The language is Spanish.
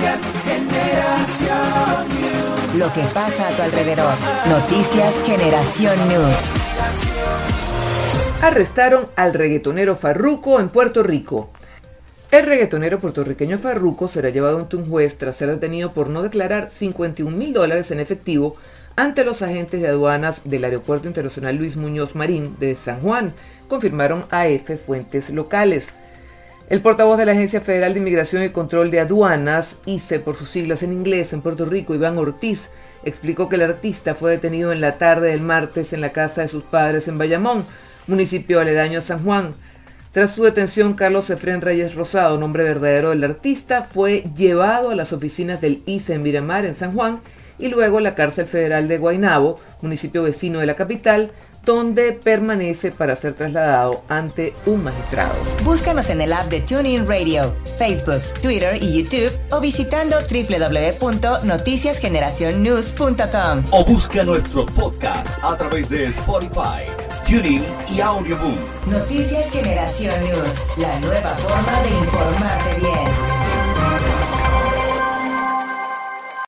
Noticias Generación News. Lo que pasa a tu alrededor. Noticias Generación News. Arrestaron al reggaetonero Farruko en Puerto Rico. El reggaetonero puertorriqueño Farruko será llevado ante un juez tras ser detenido por no declarar $51,000 en efectivo ante los agentes de aduanas del Aeropuerto Internacional Luis Muñoz Marín de San Juan, confirmaron AF fuentes locales. El portavoz de la Agencia Federal de Inmigración y Control de Aduanas, ICE por sus siglas en inglés, en Puerto Rico, Iván Ortiz, explicó que el artista fue detenido en la tarde del martes en la casa de sus padres en Bayamón, municipio aledaño a San Juan. Tras su detención, Carlos Efrén Reyes Rosado, nombre verdadero del artista, fue llevado a las oficinas del ICE en Miramar, en San Juan, y luego a la cárcel federal de Guaynabo, municipio vecino de la capital, donde permanece para ser trasladado ante un magistrado. Búscanos en el app de TuneIn Radio, Facebook, Twitter y YouTube o visitando www.noticiasgeneracionnews.com. O busca nuestros podcasts a través de Spotify, TuneIn y Audioboom. Noticias Generación News, la nueva forma de